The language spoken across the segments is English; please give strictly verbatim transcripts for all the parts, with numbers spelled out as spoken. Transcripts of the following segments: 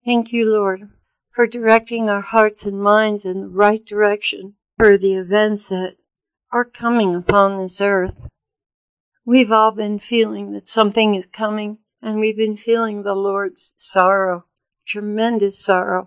Thank you, Lord, for directing our hearts and minds in the right direction for the events that are coming upon this earth. We've all been feeling that something is coming, and we've been feeling the Lord's sorrow, tremendous sorrow.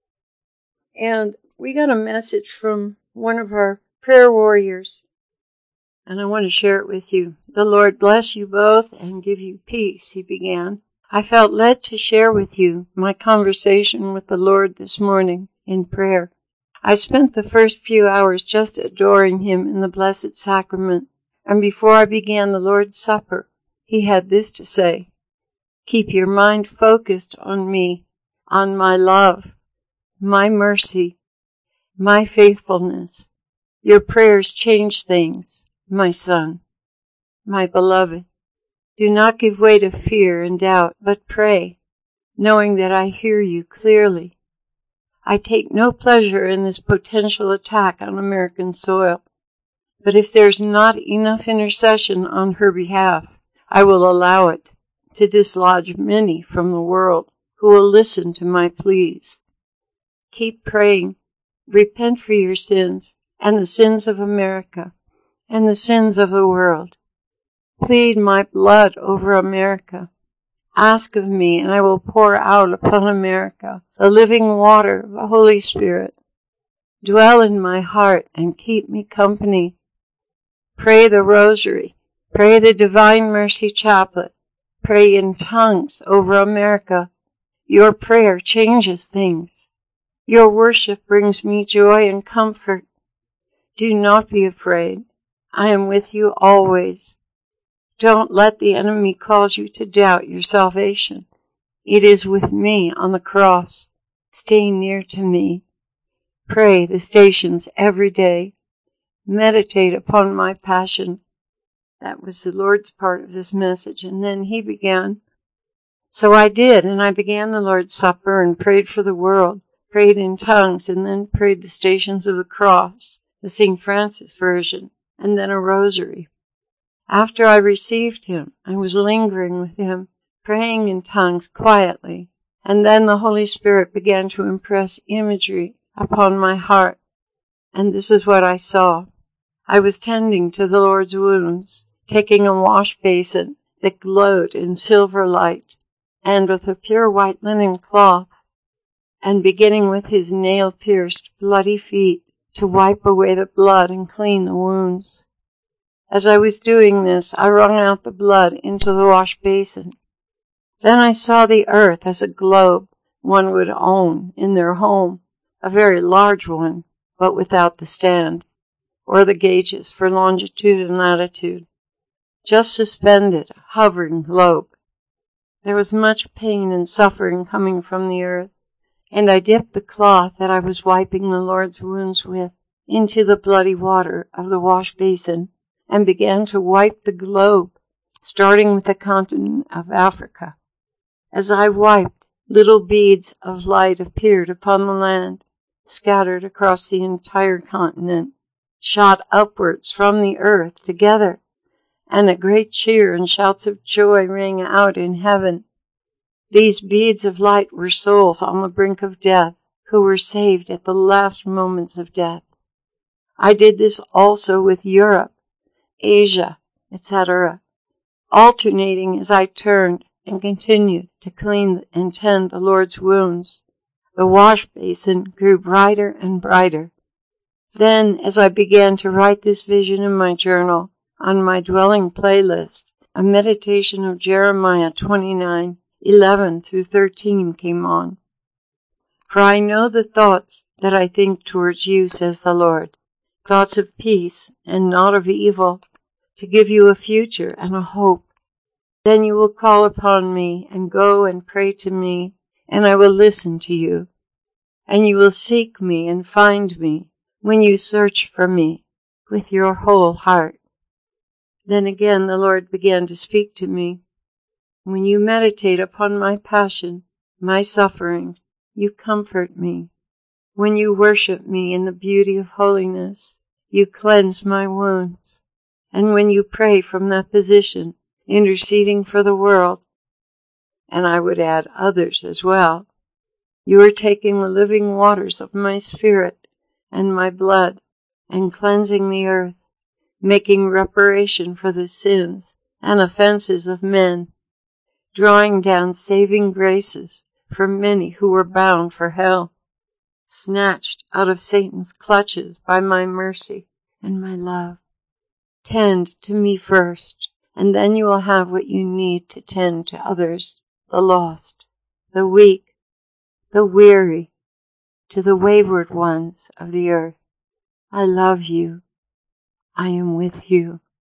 And we got a message from one of our prayer warriors, and I want to share it with you. The Lord bless you both and give you peace, he began. I felt led to share with you my conversation with the Lord this morning in prayer. I spent the first few hours just adoring him in the Blessed Sacrament, and before I began the Lord's Supper, he had this to say: keep your mind focused on me, on my love, my mercy, my faithfulness. Your prayers change things, my son, my beloved. Do not give way to fear and doubt, but pray, knowing that I hear you clearly. I take no pleasure in this potential attack on American soil, but if there's not enough intercession on her behalf, I will allow it to dislodge many from the world who will listen to my pleas. Keep praying. Repent for your sins and the sins of America and the sins of the world. Plead my blood over America. Ask of me, and I will pour out upon America the living water of the Holy Spirit. Dwell in my heart and keep me company. Pray the Rosary. Pray the Divine Mercy Chaplet. Pray in tongues over America. Your prayer changes things. Your worship brings me joy and comfort. Do not be afraid. I am with you always. Don't let the enemy cause you to doubt your salvation. It is with me on the cross. Stay near to me. Pray the stations every day. Meditate upon my passion. That was the Lord's part of this message. And then he began. So I did, and I began the Lord's Supper and prayed for the world, prayed in tongues, and then prayed the Stations of the Cross, the Saint Francis version, and then a rosary. After I received him, I was lingering with him, praying in tongues quietly, and then the Holy Spirit began to impress imagery upon my heart, and this is what I saw. I was tending to the Lord's wounds, taking a wash basin that glowed in silver light, and with a pure white linen cloth, and beginning with his nail-pierced, bloody feet, to wipe away the blood and clean the wounds. As I was doing this, I wrung out the blood into the wash basin. Then I saw the earth as a globe one would own in their home, a very large one, but without the stand, or the gauges for longitude and latitude. Just suspended, a hovering globe. There was much pain and suffering coming from the earth, and I dipped the cloth that I was wiping the Lord's wounds with into the bloody water of the wash basin, and began to wipe the globe, starting with the continent of Africa. As I wiped, little beads of light appeared upon the land, scattered across the entire continent, shot upwards from the earth together, and a great cheer and shouts of joy rang out in heaven. These beads of light were souls on the brink of death, who were saved at the last moments of death. I did this also with Europe, Asia, et cetera, alternating as I turned and continued to clean and tend the Lord's wounds. The wash basin grew brighter and brighter. Then, as I began to write this vision in my journal, on my dwelling playlist, a meditation of Jeremiah twenty-nine, eleven through thirteen came on. For I know the thoughts that I think towards you, says the Lord, thoughts of peace and not of evil, to give you a future and a hope. Then you will call upon me and go and pray to me, and I will listen to you. And you will seek me and find me when you search for me with your whole heart. Then again the Lord began to speak to me. When you meditate upon my passion, my sufferings, you comfort me. When you worship me in the beauty of holiness, you cleanse my wounds. And when you pray from that position, interceding for the world, and I would add others as well, You are taking the living waters of my spirit and my blood and cleansing the earth, making reparation for the sins and offenses of men, drawing down saving graces for many who were bound for hell, snatched out of Satan's clutches by my mercy and my love. Tend to me first, and then you will have what you need to tend to others, the lost, the weak, the weary, to the wayward ones of the earth. I love you. I am with you.